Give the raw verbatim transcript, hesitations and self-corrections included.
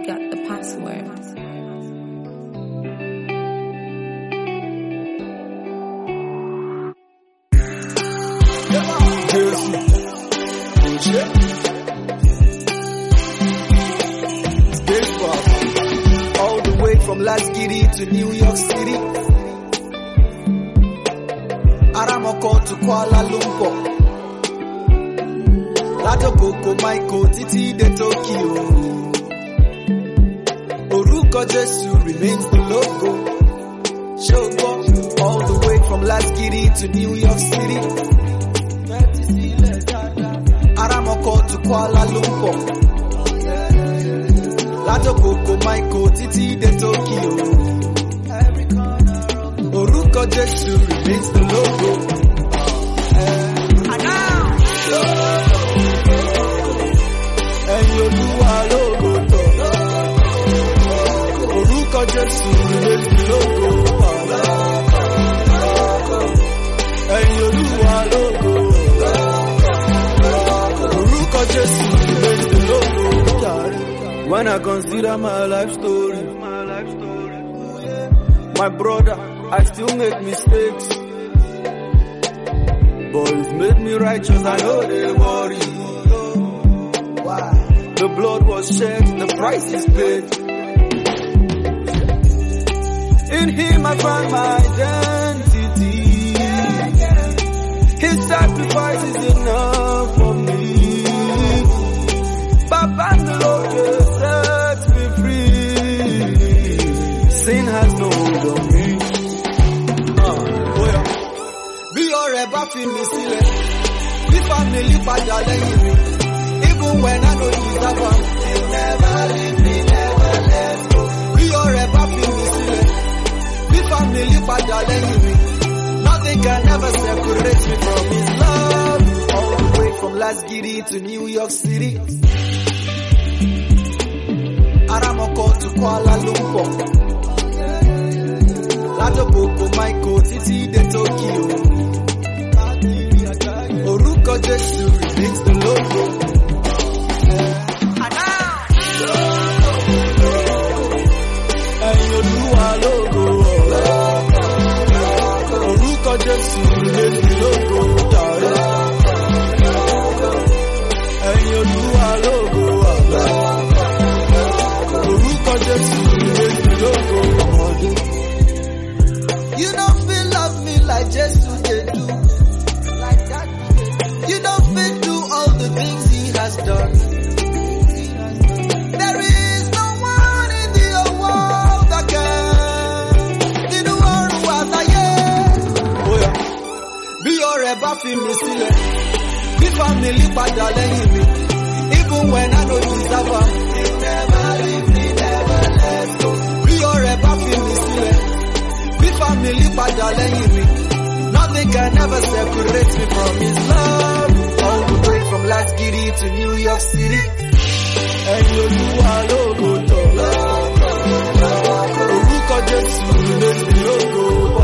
got the password. All the way from Las Giddy to New York City, Aramoko to Kuala Lumpur, Ladokoko Michael Titi de Tokyo. Oruko Jesu remains the logo. Shogo all the way from Las Giddy to New York City, Aramoko to Kuala Lumpur, Ladokoko Michael Titi de Tokyo. Oruko Jesu remains the logo. And you do a logo. Oruko Jesu remains the logo. And you do a logo. Oruko Jesu remains the logo. When I consider my life story, my brother, I still make mistakes, but it's made me righteous. I know they worry. The blood was shed, the price is paid. In Him I find my identity. His sacrifice is enough for me. Papa the Lord set me free. Sin has no hold on me. Be your rebel, feel me still. Be family, father, let me. Even when I know you that one, you never leave me, never let go. Be your rebel, feel me still. Be family, father, let me. Nothing can ever separate me from His love. All the way from Las Giddy to New York City, Aramoko to Kuala Lumpur, Ladokoko Michael Titi de Tokyo. Oruko Jesu remains the logo. And you do a logo. Oruko Jesu remains the logo. And you do a logo. Oruko Jesu remains the logo. You don't feel love me like Jesus they do. Like that. You don't feel do all the things He has done. There is no one in the world that can. In the world who has a yeah. Oh yeah. Be your rebel, feel me still. Be family, father, let me. Even when I know you suffer, you never leave me, never let go. Be your rebel, feel me still. Family, father, let me. Nothing can ever separate me from His love. All the way from Las Giddy to New York City, and you do a logo. Oruko Jesu remains the logo.